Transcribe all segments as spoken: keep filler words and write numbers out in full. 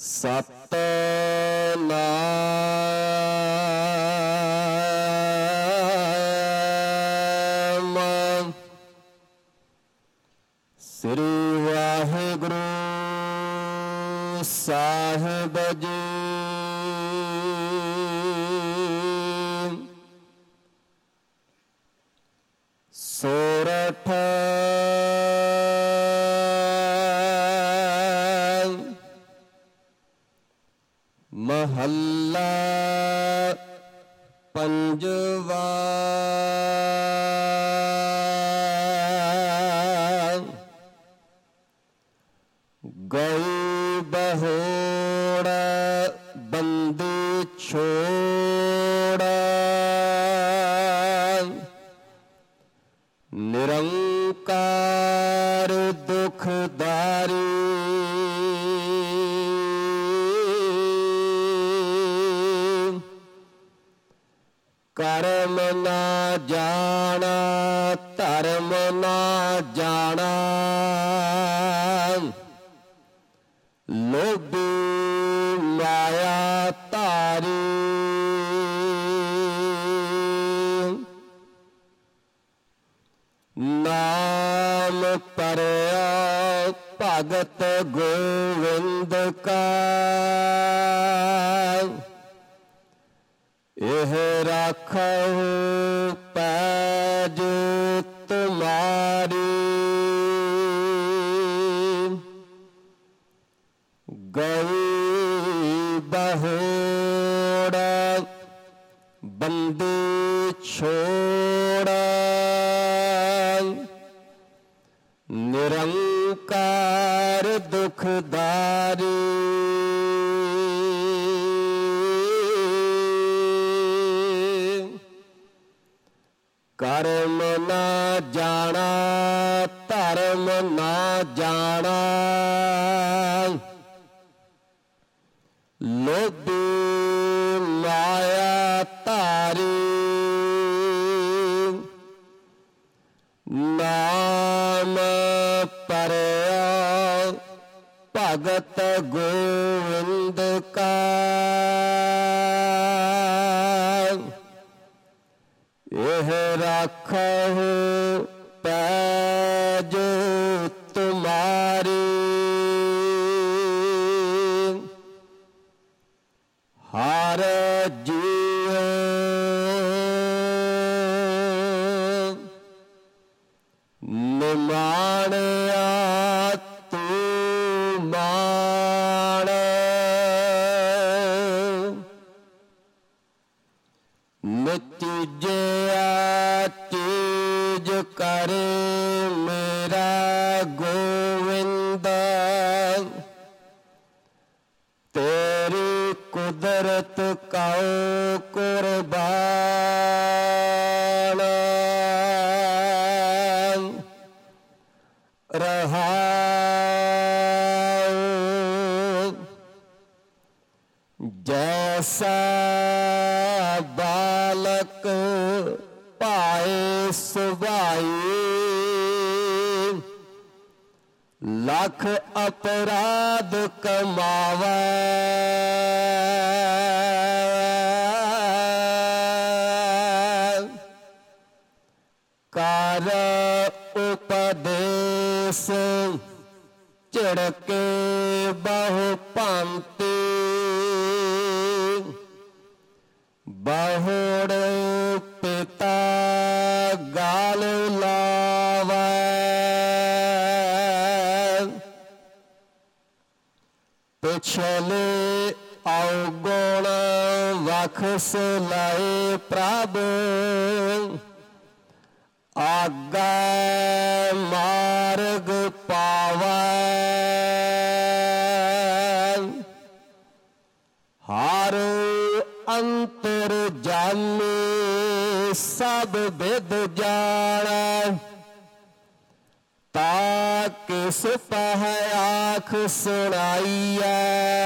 सतनाम श्री वाहिगुरु साहिब जी। सोरठ महला पंजवा। गई बहोड़ बंदी छोड़ निरंकार दुखदारी। कर्म ना जाना धर्म ना जाना लोभी माया तारी। नाम परया भगत गोविंद का एह राखहु पैज तुम्हारी। गई बहोड़ बंदी छोड़ निरंकार दुखदारी। कर्म ना जाना धर्म ना जाना लोभी माया तारी। नाम परया भगत गोविंद का एह राखहु पैज तुम्हारी। हर जीव निमाणया तू मान नितीजया चीज करे मेरा गोविंद। तेरी कुदरत कौ कुर्बान रहा। जैसा बालक पाए सुभाई लाख अपराध कमावा। कार उपदेश चिड़के बहु पांति बहुड़ पिता गाल लावा। पिछले अवगुण वखस लाए प्रभु आगा मार्ग पावा। हर अंतर जाने सब विद जाना ताकि सुपह आँख सुनाइया।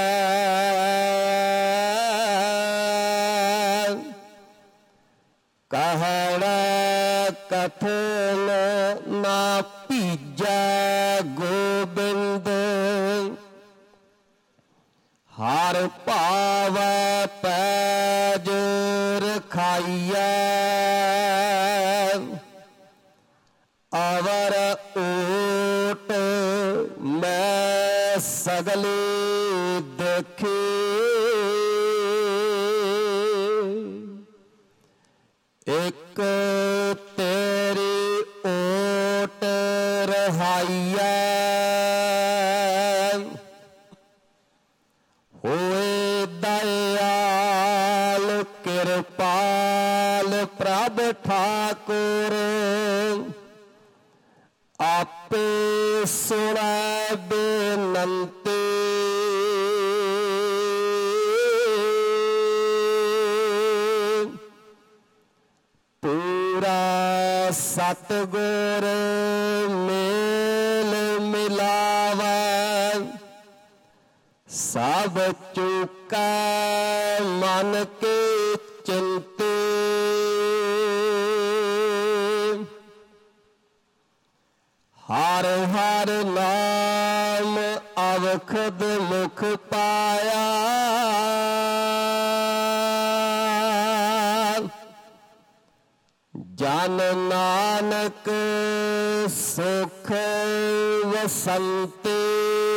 कहना कथन ना पीजा गोबिंद ਹਰ ਭਾਵੈ ਪੈਜ ਰਖਾਈਐ ਅਵਰ ਓਟ ਮੈਂ ਸਗਲੇ ਦੇਖੇ ਇੱਕ ਤੇਰੀ ਓਟ ਰਹਾਈਐ ਹੋਏ ਦਇਆਲ ਕਿਰਪਾਲ ਪ੍ਰਭ ਠਾਕੁਰ ਆਪੇ ਸੁਣੈ ਬੇਨੰਤੀ ਪੂਰਾ ਸਤਿਗੁਰ ਮੇਲ ਮਿਲਾਵੈ ਸਭ ਚੁਕੈ ਮਨ ਕੇ ਚਿੰਤੇ ਹਰ ਹਰ ਨਾਮ ਅਵਖਦ ਮੁਖ ਪਾਇਆ ਜਨ ਨਾਨਕ ਸੁਖ ਵਸੰਤੇ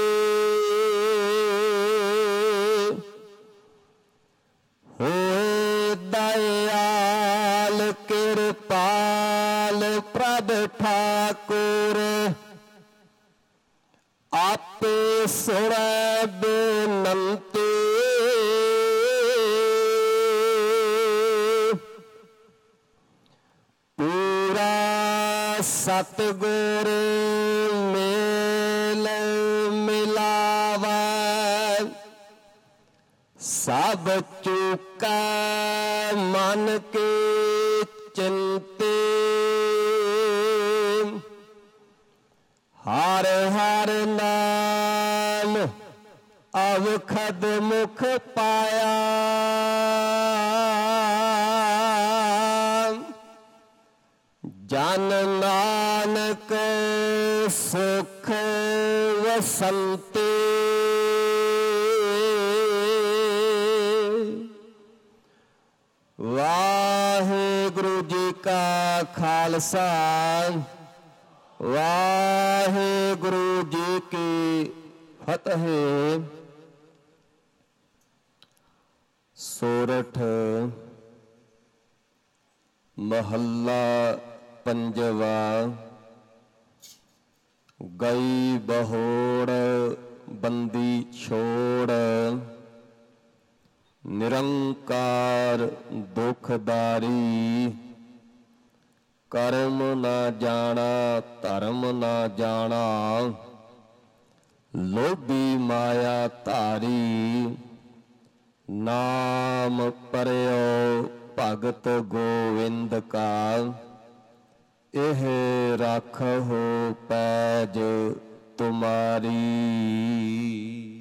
ਹੋਏ ਦਇਆਲ ਕਿਰਪਾਲ ਪ੍ਰਭ ਠਾਕੁਰ ਆਪੇ ਸੁਣੈ ਬੇਨੰਤੀ ਪੂਰਾ ਸਤਿਗੁਰ ਮੇਲ ਮਿਲਾਵੈ ਸਭ ਚੁਕੈ ਮਨ ਕੇ ਚਿੰਤੇ ਹਰ ਹਰ ਨਾਮ ਅਵਖਦ ਮੁਖ ਪਾਇਆ ਜਨ ਨਾਨਕ ਸੁਖ ਵਸੰਤੇ ਵਾਹਿਗੁਰੂ ਜੀ ਕਾ ਖਾਲਸਾ ਵਾਹਿਗੁਰੂ ਜੀ ਕੀ ਫਤਿਹ। ਸੋਰਠ ਮਹੱਲਾ ਪੰਜਵਾ। ਗਈ ਬਹੋੜ ਬੰਦੀ ਛੋੜ ਨਿਰੰਕਾਰ ਦੁਖਦਾਰੀ ਕਰਮ ਨਾ ਜਾਣਾ ਧਰਮ ਨਾ ਜਾਣਾ ਲੋਭੀ ਮਾਇਆ ਧਾਰੀ ਨਾਮ ਪਰਿਓ ਭਗਤ ਗੋਵਿੰਦ ਕਾ ਇਹ ਰਾਖਹੁ ਪੈਜ ਤੁਮਾਰੀ।